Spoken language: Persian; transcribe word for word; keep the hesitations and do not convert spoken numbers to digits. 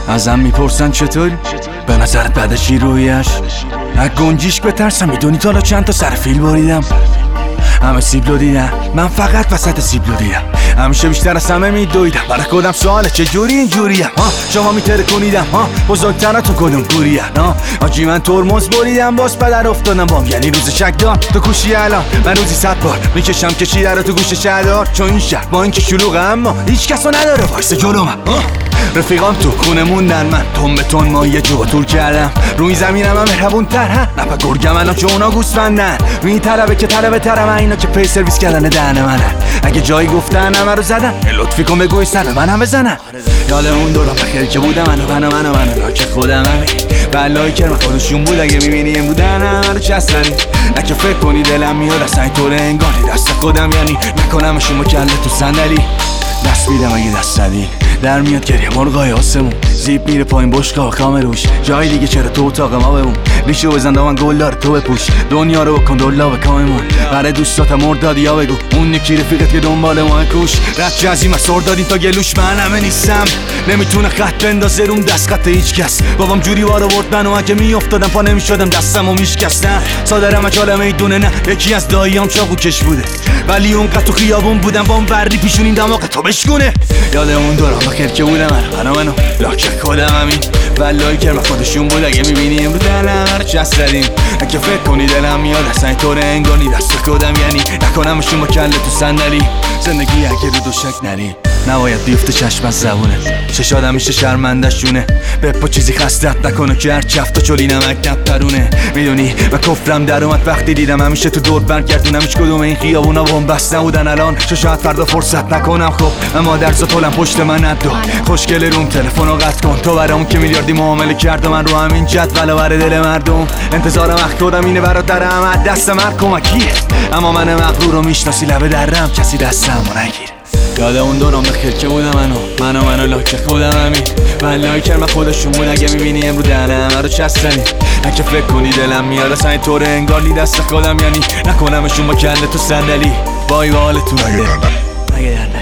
ازم میپرسن چطوری؟ به نظرت بعد چی رویش؟ از گنجیش بترسم، میدونی تا حالا چند تا سر فیل بریدم؟ همه سیبلو دیدم، من فقط وسط سیبلو دیدم. همیشه بیشتر از همه میدویدم، برای خودم سواله چجوری اینجوریم؟ ها شما میتره کنیدم، ها بزرگتراتون کدوم گوریم؟ ها آجی من ترمز بریدم باز پدر افتادم بام، یعنی روز شک دار تو کوشی الان من روزی صد بار میکشم کشیده رو تو گوش شهردار. چون این شهر با اینکه شلوغه اما هیچ کسو نداره وایس جلومم. رفیقام تو خونه موندن، من تون به تون مایه جو طول کردم. روی زمینم هم مهربون تر ها نپا گرگم الان که اونا گوسفندن. روی این طلبه که طلبه ترم اینا که پی سرویس کردن دهن منن. اگه جایی گفتن همه رو زدن لطفی کن بگوی سر من هم بزنن. یاد اون دوران بخیر که بودم منو منو منو منو لاک خودم همین بلایی کرم خودشون بود. اگه میبینی این بودن همه رو چستنی نکه فکر کنی دلم میاد اصلا اینطور انگاری دست خودم، یعنی نکنمشون با کله تو صندلی دست میدم اگه دست زدی در میاد گریه مرغای آسمون. زیب میره پایین بشقا کامل روش جای دیگه چرا تو اتاق ما بمون. ریشو بزن دامن گلدار تو بپوش دنیا رو بکن دلا به کاممون. برای دوستات مردادی ها بگو اون یکی رفیقت که دنبال ما کوش. رد جزی مسار دادیم تا گلوش من همه نیستم، نمیتونه خط بندازه روم دست خط هیچ کس. بابام جوری وارو برد منو اگه میافتادم پا نمیشدم دستمو میشکستم. صادرم اجاله میدونه نه یکی از داییام چاقو کش بوده ولی اونقدر تو خیابون بودم بام بری پیشونین دماغ تو بشکونه. یاد اون دوران بخیر که بودم منو منو لاک خودم همین بلایی کرم خودشون بود. اگه میبینی امرو دلم هر چست زدیم اگه فکر کنی دلم میاد اصلا اینطور انگاری دست خودم، یعنی نکنمشون با کله تو صندلی. زندگی اگه رو دو شک نری نباید بیفته چشم از زبونت. چشادم میشه شرمندشونه بپا چیزی خستت نکنه که هر چفت و چلی نمک نپرونه. میدونی و کفرم در اومد وقتی دیدم همیشه تو دور برگردونم هیچ کدوم این خیابونا بهم بس نبودن الان. چه شاید فردا فرصت نکنم خب اما در زطولم پشت من ندو خوشگل روم تلفن رو قطع کن. تو برای اون که میلیاردی معامله کرد من رو همین جدول و بر دل مردم انتظارم وقت خودم اینه برادرم از دست من کمکیه. اما من مغرور رو میشناسی لبه درم کسی دستمو نگیر. یاد اون دوران بخیر که بودم منو منو منو لاک خودم همین بلایی کرم خودشون بود. اگه میبینی امرو دهنه همه رو چستنی اگه فکر کنی دلم میاد اصلا اینطور انگاری دست خودم، یعنی نکنمشون با کله تو صندلی. وای به حالتون اگه